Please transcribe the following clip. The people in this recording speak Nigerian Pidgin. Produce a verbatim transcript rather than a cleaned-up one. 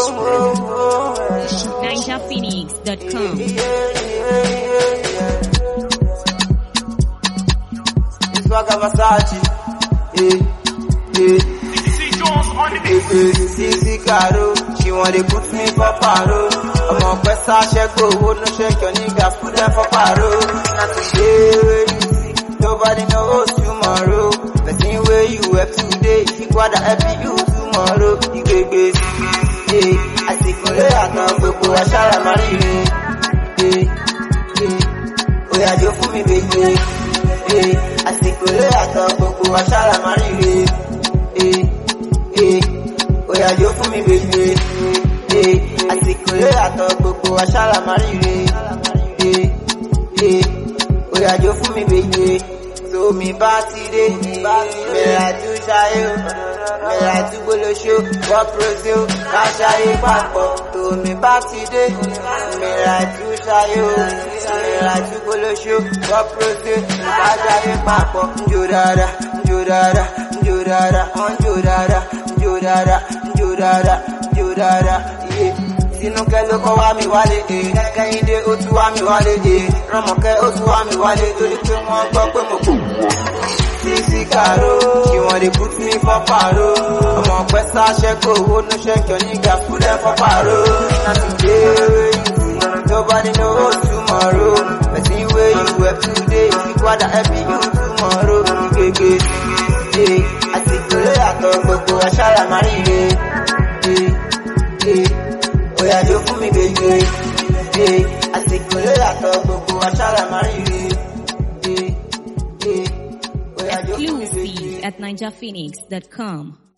ninja phoenix dot com. Swagger Versace, eh, eh. Sisi Caro, she wanna put me for paro. I'm on Pesa, check go, no shake your niggas, put them for paro. Not today, where you see, nobody knows tomorrow. The same way you have today, if you quite happy you tomorrow. You get this, eh. I see Kole Ato, Boko, Ashara Marine, eh, eh. Oh yeah, you for me, baby. Eh, asikole ato gbogbo aṣara marire. Eh, eh, oya jó fún mi baby. Eh, asikole ato gbogbo aṣara marire. Eh, eh, oya jó fún mi baby. So mi bá ti dé, mẹ́ra tún ṣayé o, mẹ́ra tún gbólóṣó, wọ́n pèsè o, ká ṣayé papọ̀. So mi bá ti dé, mẹ́ra tún ṣayé o, mẹ́ra tún gbólóṣó, wọ́n pèsè o, ká ṣayé papọ̀. Njó dada, njó dada, njó dada, njó dada, njó dada, njó dada, njó dada, yeah. Tinúkẹ́ ló kọ́ wá mi wálé, eh. Kẹ́hìndé ó tún wá mi wálé, eh. Rọ́mọkẹ́ ó tún wá mi wálé, torí pé wọ́n gbọ́ pé mo kò. Sisi Caro, she wanna put me for paro. I'm on Pesa, check go, no shake your niggas, put them for paro. Not today, where you see, nobody knows tomorrow. The same way you have today, if you quite happy you tomorrow. You get it, eh. I see Kole Ato, Boko, Ashara Marine, eh, eh. Oya jó fún mi baby, eh. I see Kole Ato, Boko, Ashara Marine, eh, eh. Exclusive at ninja phoenix dot com.